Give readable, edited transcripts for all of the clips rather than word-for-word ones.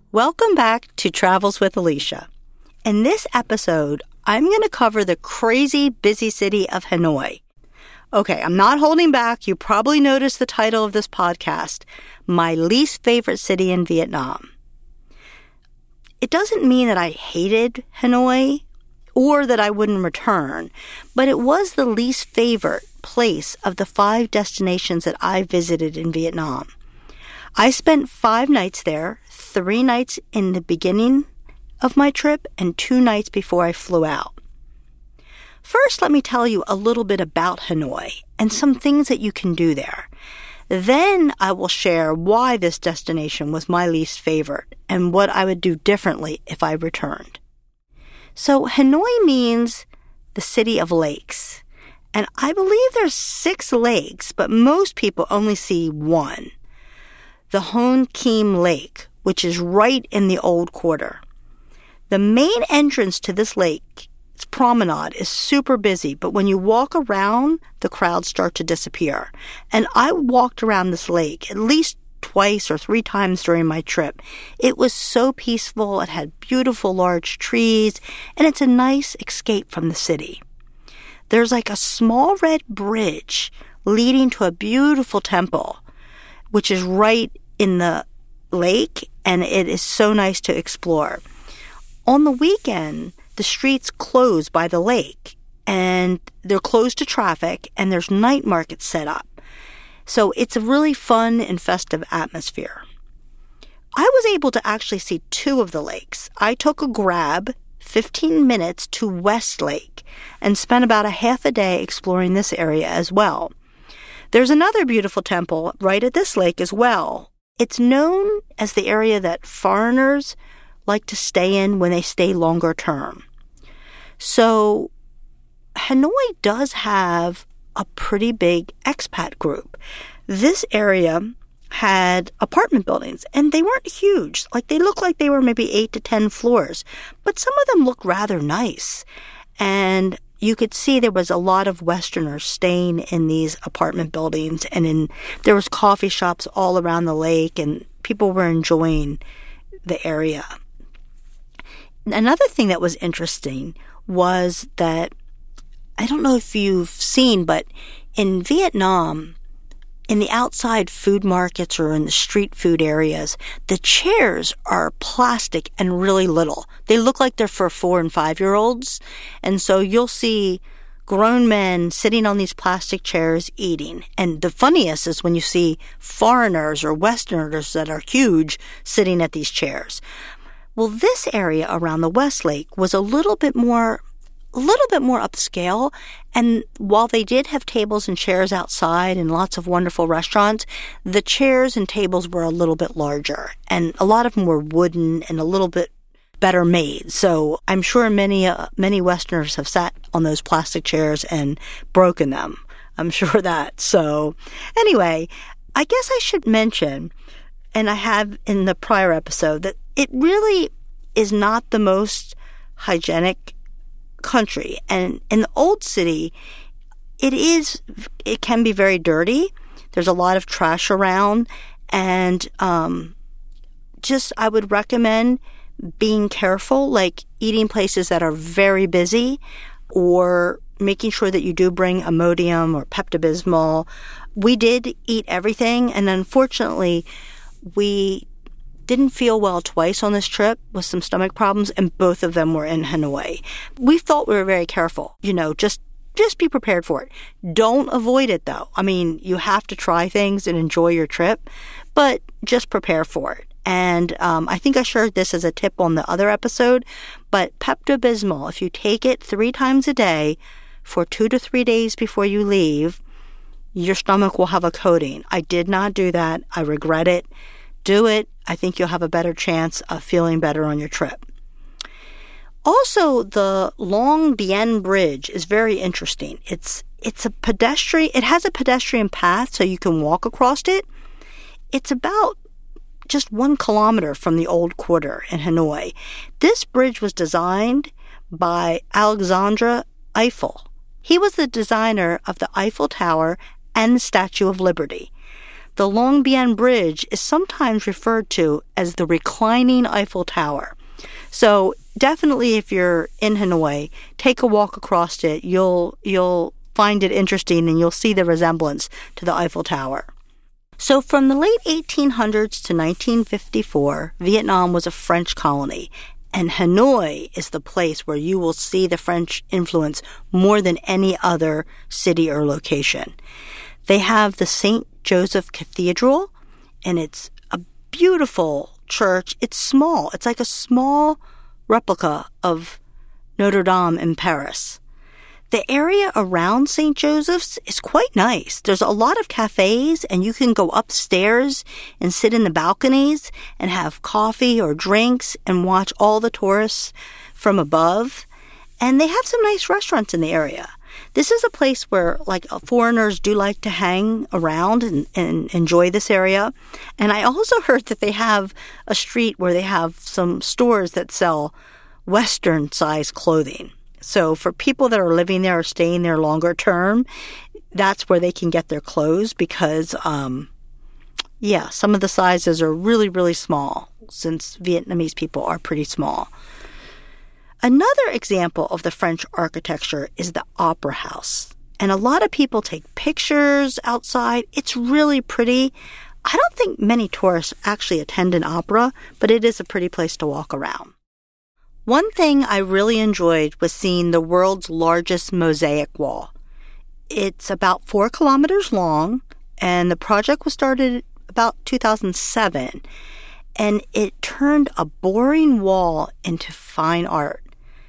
Welcome back to Travels with Alicia. In this episode, I'm going to cover the crazy busy city of Hanoi. Okay, I'm not holding back. You probably noticed the title of this podcast, My Least Favorite City in Vietnam. It doesn't mean that I hated Hanoi or that I wouldn't return, but it was the least favorite place of the 5 destinations that I visited in Vietnam. I spent 5 nights there, 3 nights in the beginning of my trip and 2 nights before I flew out. First, let me tell you a little bit about Hanoi and some things that you can do there. Then I will share why this destination was my least favorite and what I would do differently if I returned. So Hanoi means the city of lakes. And I believe there's 6 lakes, but most people only see one. The Hon Kim Lake, which is right in the Old Quarter. The main entrance to this lake, its promenade, is super busy, but when you walk around, the crowds start to disappear. And I walked around this lake at least twice or 3 times during my trip. It was so peaceful, it had beautiful large trees, and it's a nice escape from the city. There's like a small red bridge leading to a beautiful temple, which is right in the lake, and it is so nice to explore. On the weekend, the streets close by the lake, and they're closed to traffic, and there's night markets set up. So it's a really fun and festive atmosphere. I was able to actually see 2 of the lakes. I took a Grab 15 minutes to West Lake and spent about a half a day exploring this area as well. There's another beautiful temple right at this lake as well. It's known as the area that foreigners like to stay in when they stay longer term. So Hanoi does have a pretty big expat group. This area had apartment buildings, and they weren't huge. Like, they looked like they were maybe 8 to 10 floors, but some of them looked rather nice. And you could see there was a lot of Westerners staying in these apartment buildings, and there was coffee shops all around the lake, and people were enjoying the area. Another thing that was interesting was that, I don't know if you've seen, but in Vietnam, in the outside food markets or in the street food areas, the chairs are plastic and really little. They look like they're for 4 and 5-year-olds. And so you'll see grown men sitting on these plastic chairs eating. And the funniest is when you see foreigners or Westerners that are huge sitting at these chairs. Well, this area around the West Lake was a little bit more upscale, and while they did have tables and chairs outside and lots of wonderful restaurants, the chairs and tables were a little bit larger, and a lot of them were wooden and a little bit better made. So I'm sure many Westerners have sat on those plastic chairs and broken them. I'm sure that. So anyway, I guess I should mention, and I have in the prior episode, that it really is not the most hygienic country. And in the old city, it can be very dirty. There's a lot of trash around, and I would recommend being careful, like eating places that are very busy, or making sure that you do bring Imodium or Pepto-Bismol. We did eat everything, and unfortunately, we didn't feel well twice on this trip with some stomach problems, and both of them were in Hanoi. We thought we were very careful, just be prepared for it. Don't avoid it, though. I mean, you have to try things and enjoy your trip, but just prepare for it. And I think I shared this as a tip on the other episode, but Pepto-Bismol, if you take it 3 times a day for 2 to 3 days before you leave, your stomach will have a coating. I did not do that. I regret it. Do it. I think you'll have a better chance of feeling better on your trip. Also, the Long Bien Bridge is very interesting. It has a pedestrian path so you can walk across it. It's about just 1 kilometer from the Old Quarter in Hanoi. This bridge was designed by Alexandre Eiffel. He was the designer of the Eiffel Tower and the Statue of Liberty. the Long Bien Bridge is sometimes referred to as the reclining Eiffel Tower. So definitely if you're in Hanoi, take a walk across it. You'll find it interesting and you'll see the resemblance to the Eiffel Tower. So from the late 1800s to 1954, Vietnam was a French colony, and Hanoi is the place where you will see the French influence more than any other city or location. They have the St. Joseph Cathedral, and it's a beautiful church. It's small. It's like a small replica of Notre Dame in Paris. The area around St. Joseph's is quite nice. There's a lot of cafes, and you can go upstairs and sit in the balconies and have coffee or drinks and watch all the tourists from above. And they have some nice restaurants in the area. This is a place where foreigners do like to hang around and enjoy this area. And I also heard that they have a street where they have some stores that sell Western-sized clothing. So for people that are living there or staying there longer term, that's where they can get their clothes because, some of the sizes are really, really small since Vietnamese people are pretty small. Another example of the French architecture is the Opera House. And a lot of people take pictures outside. It's really pretty. I don't think many tourists actually attend an opera, but it is a pretty place to walk around. One thing I really enjoyed was seeing the world's largest mosaic wall. It's about 4 kilometers long, and the project was started about 2007, and it turned a boring wall into fine art.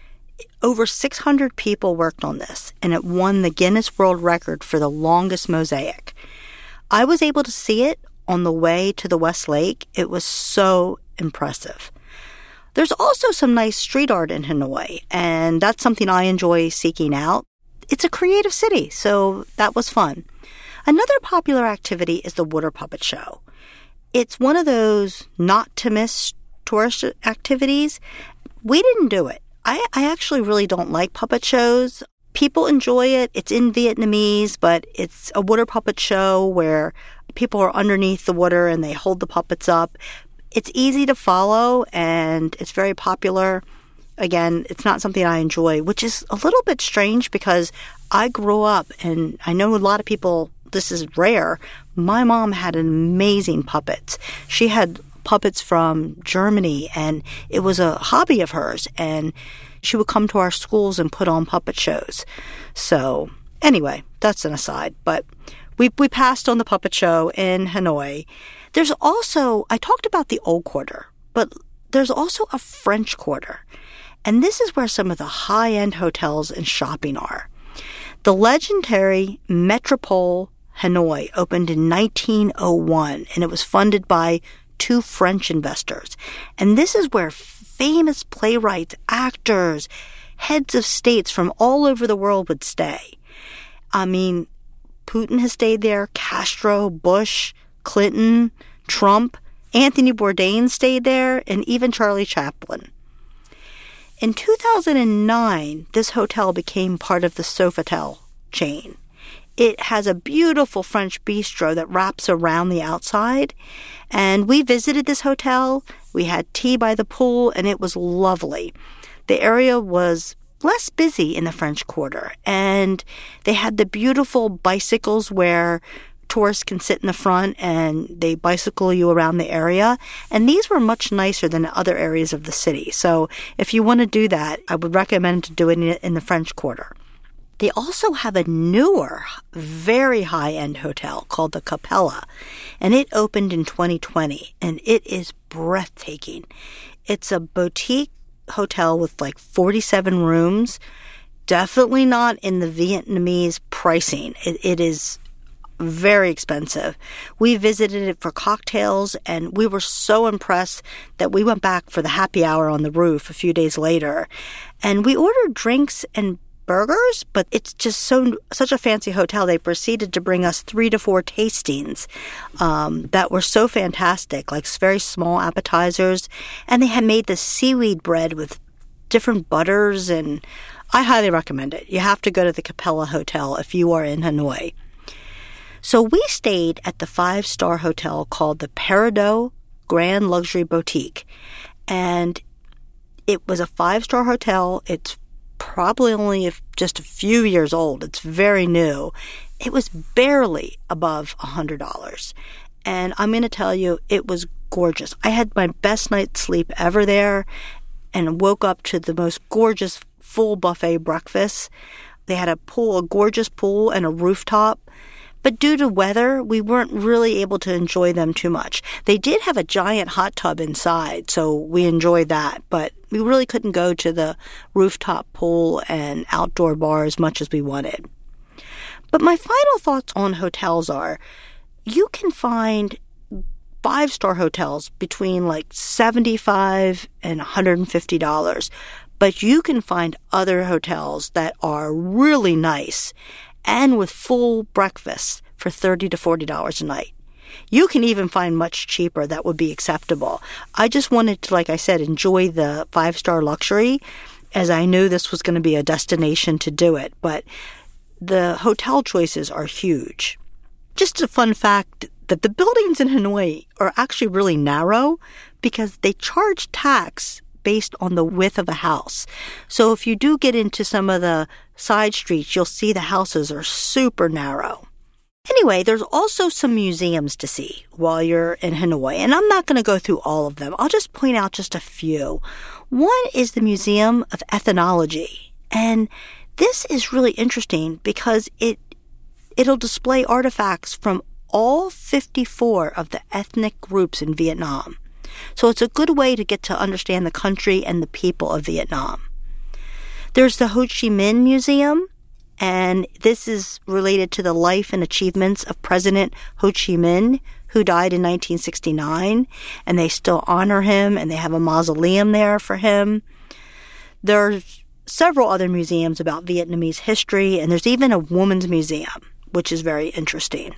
Over 600 people worked on this, and it won the Guinness World Record for the longest mosaic. I was able to see it on the way to the West Lake. It was so impressive. There's also some nice street art in Hanoi, and that's something I enjoy seeking out. It's a creative city, so that was fun. Another popular activity is the water puppet show. It's one of those not-to-miss tourist activities. We didn't do it. I actually really don't like puppet shows. People enjoy it. It's in Vietnamese, but it's a water puppet show where people are underneath the water and they hold the puppets up. It's easy to follow, and it's very popular. Again, it's not something I enjoy, which is a little bit strange because I grew up, and I know a lot of people, this is rare. My mom had an amazing puppets. She had puppets from Germany, and it was a hobby of hers, and she would come to our schools and put on puppet shows. So anyway, that's an aside, but we passed on the puppet show in Hanoi. There's also, I talked about the Old Quarter, but there's also a French Quarter. And this is where some of the high-end hotels and shopping are. The legendary Metropole Hanoi opened in 1901, and it was funded by 2 French investors. And this is where famous playwrights, actors, heads of states from all over the world would stay. I mean, Putin has stayed there, Castro, Bush, Clinton, Trump, Anthony Bourdain stayed there, and even Charlie Chaplin. In 2009, this hotel became part of the Sofitel chain. It has a beautiful French bistro that wraps around the outside, and we visited this hotel. We had tea by the pool, and it was lovely. The area was less busy in the French Quarter, and they had the beautiful bicycles where tourists can sit in the front and they bicycle you around the area. And these were much nicer than other areas of the city. So if you want to do that, I would recommend doing it in the French Quarter. They also have a newer, very high-end hotel called the Capella, and it opened in 2020, and it is breathtaking. It's a boutique hotel with 47 rooms, definitely not in the Vietnamese pricing. It is very expensive. We visited it for cocktails, and we were so impressed that we went back for the happy hour on the roof a few days later. And we ordered drinks and burgers, but it's just such a fancy hotel. They proceeded to bring us 3 to 4 tastings that were so fantastic, very small appetizers. And they had made this seaweed bread with different butters, and I highly recommend it. You have to go to the Capella Hotel if you are in Hanoi. So we stayed at the 5-star hotel called the Peridot Grand Luxury Boutique. And it was a 5-star hotel. It's probably only just a few years old. It's very new. It was barely above $100. And I'm going to tell you, it was gorgeous. I had my best night's sleep ever there and woke up to the most gorgeous full buffet breakfast. They had a gorgeous pool and a rooftop. But due to weather, we weren't really able to enjoy them too much. They did have a giant hot tub inside, so we enjoyed that. But we really couldn't go to the rooftop pool and outdoor bar as much as we wanted. But my final thoughts on hotels are, you can find 5-star hotels between like $75 and $150. But you can find other hotels that are really nice and with full breakfast for $30 to $40 a night. You can even find much cheaper that would be acceptable. I just wanted to, like I said, enjoy the 5-star luxury, as I knew this was going to be a destination to do it. But the hotel choices are huge. Just a fun fact that the buildings in Hanoi are actually really narrow because they charge tax based on the width of a house. So if you do get into some of the side streets, you'll see the houses are super narrow. Anyway, there's also some museums to see while you're in Hanoi, and I'm not going to go through all of them. I'll just point out just a few. One is the Museum of Ethnology, and this is really interesting because it'll display artifacts from all 54 of the ethnic groups in Vietnam. So it's a good way to get to understand the country and the people of Vietnam. There's the Ho Chi Minh Museum, and this is related to the life and achievements of President Ho Chi Minh, who died in 1969, and they still honor him, and they have a mausoleum there for him. There's several other museums about Vietnamese history, and there's even a women's museum, which is very interesting.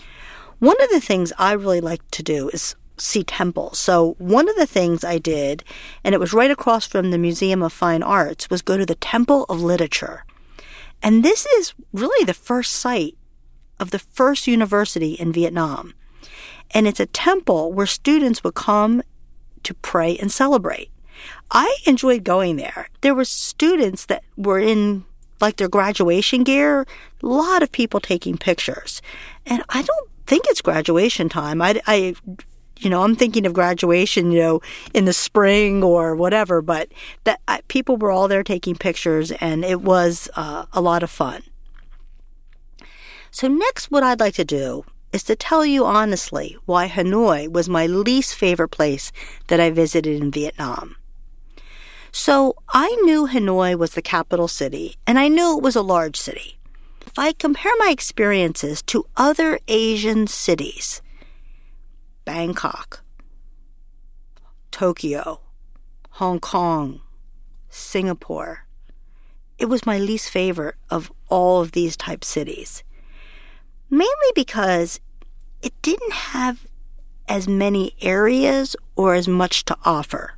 One of the things I really like to do is see temples. So one of the things I did, and it was right across from the Museum of Fine Arts, was go to the Temple of Literature. And this is really the first site of the first university in Vietnam. And it's a temple where students would come to pray and celebrate. I enjoyed going there. There were students that were in like their graduation gear, a lot of people taking pictures. And I don't think it's graduation time. I'm thinking of graduation, in the spring or whatever, but people were all there taking pictures, and it was a lot of fun. So next, what I'd like to do is to tell you honestly why Hanoi was my least favorite place that I visited in Vietnam. So I knew Hanoi was the capital city, and I knew it was a large city. If I compare my experiences to other Asian cities, Bangkok, Tokyo, Hong Kong, Singapore, it was my least favorite of all of these type cities. Mainly because it didn't have as many areas or as much to offer.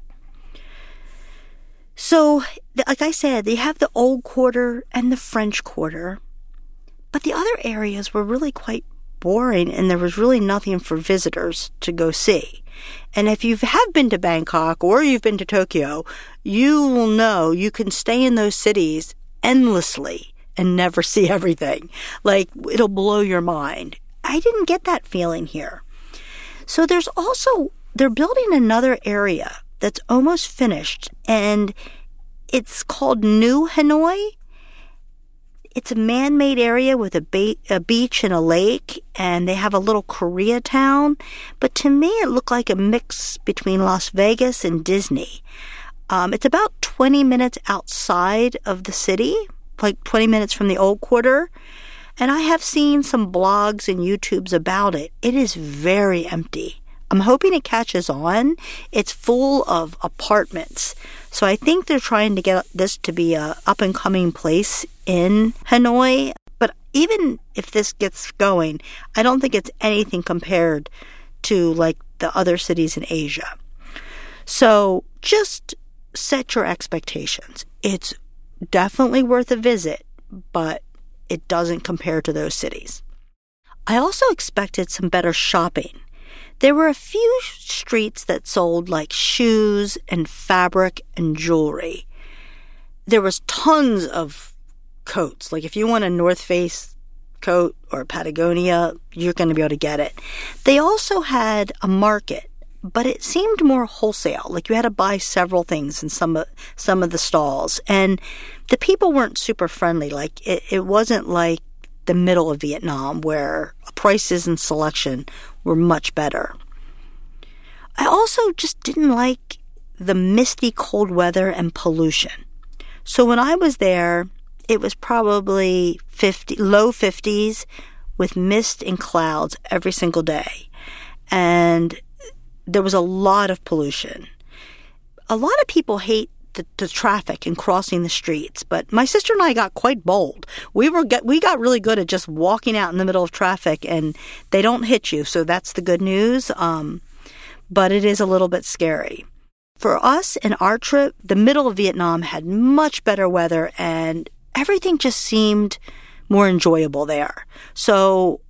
So, like I said, they have the Old Quarter and the French Quarter, but the other areas were really quite boring, and there was really nothing for visitors to go see. And if you have been to Bangkok or you've been to Tokyo, you will know you can stay in those cities endlessly and never see everything. Like, it'll blow your mind. I didn't get that feeling here. So they're building another area that's almost finished, and it's called New Hanoi. It's a man-made area with a beach and a lake, and they have a little Koreatown. But to me, it looked like a mix between Las Vegas and Disney. It's about 20 minutes outside of the city, like 20 minutes from the Old Quarter. And I have seen some blogs and YouTubes about it. It is very empty. I'm hoping it catches on. It's full of apartments. So I think they're trying to get this to be a up-and-coming place in Hanoi. But even if this gets going, I don't think it's anything compared to like the other cities in Asia. So just set your expectations. It's definitely worth a visit, but it doesn't compare to those cities. I also expected some better shopping. There were a few streets that sold like shoes and fabric and jewelry. There was tons of coats. Like if you want a North Face coat or Patagonia, you're going to be able to get it. They also had a market, but it seemed more wholesale. Like you had to buy several things in some of the stalls. And the people weren't super friendly. Like it wasn't like the middle of Vietnam where prices and selection were much better. I also just didn't like the misty cold weather and pollution. So when I was there, it was probably low 50s with mist and clouds every single day. And there was a lot of pollution. A lot of people hate the traffic and crossing the streets, but my sister and I got quite bold. We got really good at just walking out in the middle of traffic, and they don't hit you, so that's the good news. But it is a little bit scary. For us in our trip, the middle of Vietnam had much better weather, and everything just seemed more enjoyable there. So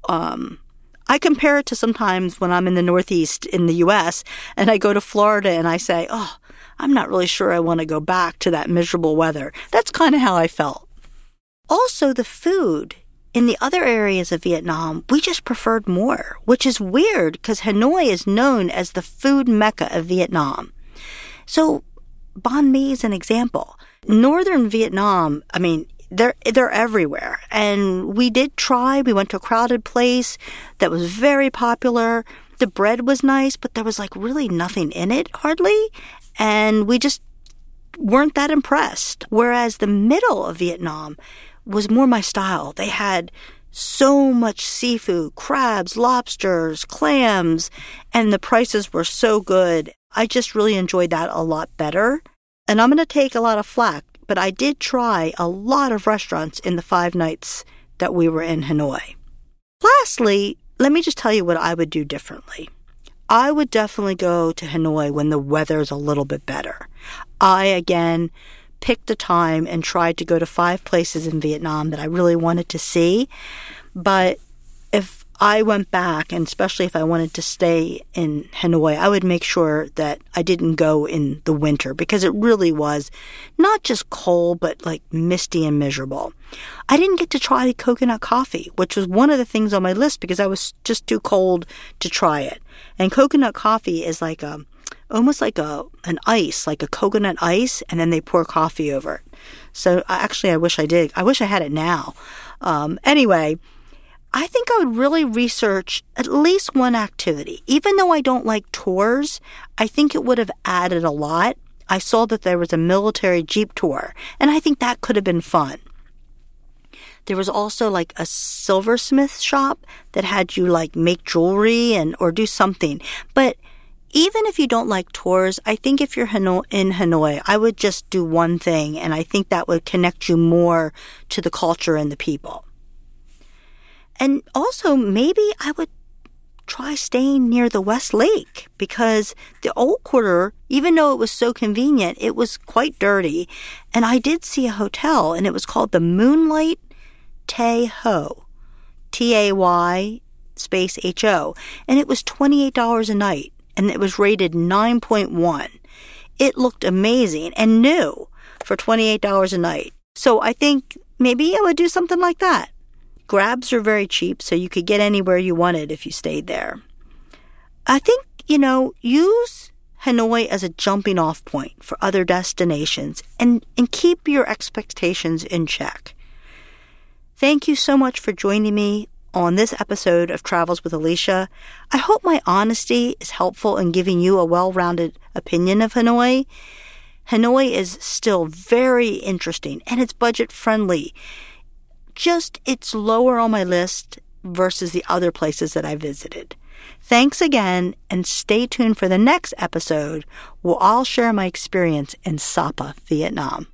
I compare it to sometimes when I'm in the Northeast in the U.S. and I go to Florida and I say, oh, I'm not really sure I want to go back to that miserable weather. That's kind of how I felt. Also, the food in the other areas of Vietnam, we just preferred more, which is weird because Hanoi is known as the food mecca of Vietnam. So banh mi is an example. Northern Vietnam, I mean, they're everywhere. And we went to a crowded place that was very popular. The bread was nice, but there was like really nothing in it, hardly. And we just weren't that impressed. Whereas the middle of Vietnam was more my style. They had so much seafood, crabs, lobsters, clams, and the prices were so good. I just really enjoyed that a lot better. And I'm going to take a lot of flack, but I did try a lot of restaurants in the 5 nights that we were in Hanoi. Lastly, let me just tell you what I would do differently. I would definitely go to Hanoi when the weather's a little bit better. I, again, picked a time and tried to go to 5 places in Vietnam that I really wanted to see. But if I went back, and especially if I wanted to stay in Hanoi, I would make sure that I didn't go in the winter because it really was not just cold, but like misty and miserable. I didn't get to try the coconut coffee, which was one of the things on my list because I was just too cold to try it. And coconut coffee is like almost like an ice, like a coconut ice, and then they pour coffee over it. So actually, I wish I did. I wish I had it now. Anyway, I think I would really research at least one activity. Even though I don't like tours, I think it would have added a lot. I saw that there was a military jeep tour, and I think that could have been fun. There was also like a silversmith shop that had you like make jewelry or do something. But even if you don't like tours, I think if you're in Hanoi, I would just do one thing, and I think that would connect you more to the culture and the people. And also, maybe I would try staying near the West Lake because the old quarter, even though it was so convenient, it was quite dirty. And I did see a hotel, and it was called the Moonlight Tay Ho, Tay space HO, and it was $28 a night, and it was rated 9.1. It looked amazing and new for $28 a night. So I think maybe I would do something like that. Grabs are very cheap, so you could get anywhere you wanted if you stayed there. I think, use Hanoi as a jumping off point for other destinations and keep your expectations in check. Thank you so much for joining me on this episode of Travels with Alicia. I hope my honesty is helpful in giving you a well-rounded opinion of Hanoi. Hanoi is still very interesting and it's budget-friendly. Just it's lower on my list versus the other places that I visited. Thanks again, and stay tuned for the next episode where I'll share my experience in Sapa, Vietnam.